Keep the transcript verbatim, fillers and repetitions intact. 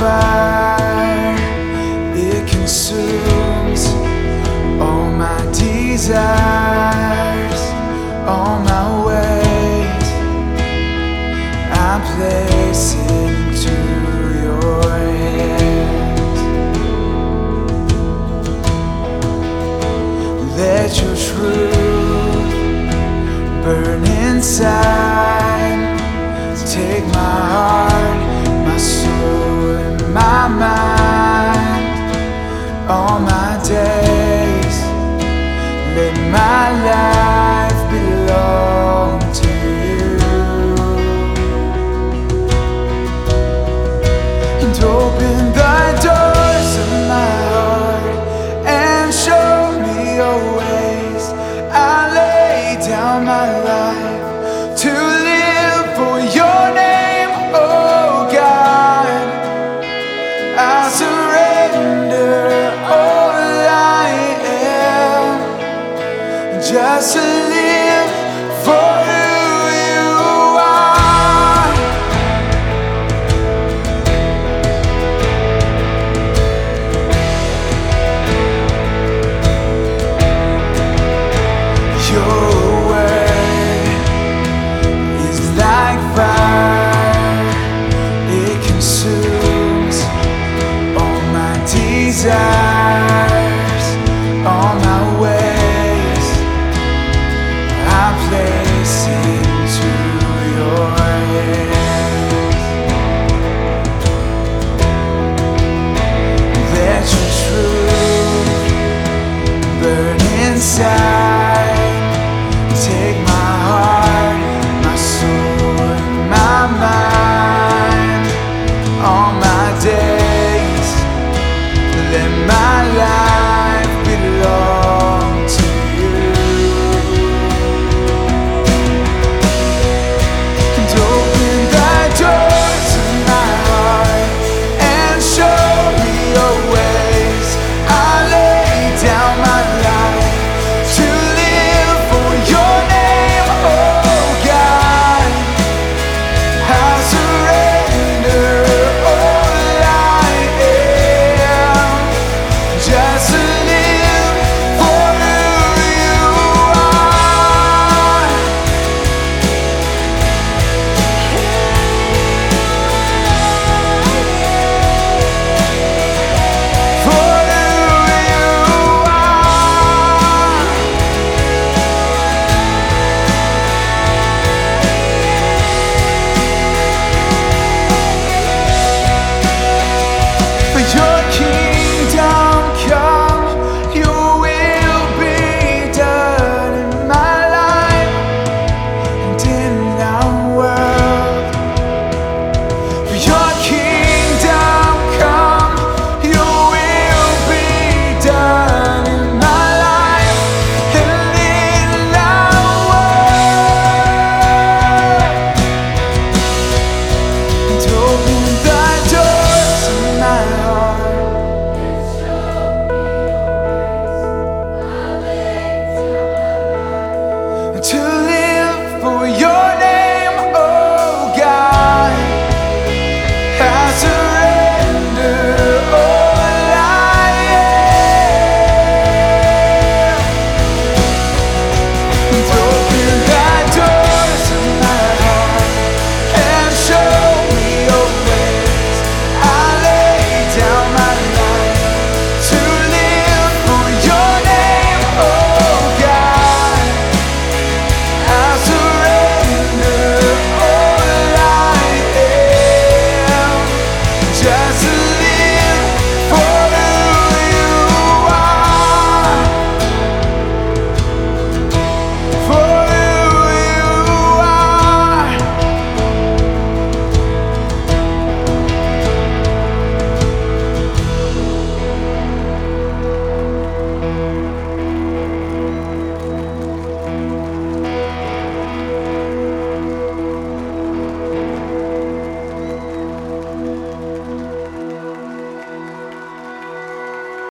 fire, it consumes all my desires, all my ways. I place it into your hands. Let your truth burn inside. Take my heart, my soul, and my mind. All my days, let my life belong to you. And open the doors of my heart and show me your ways. I lay down my life to live for your name, oh God. I surrender all I am, just to live for who you are. You're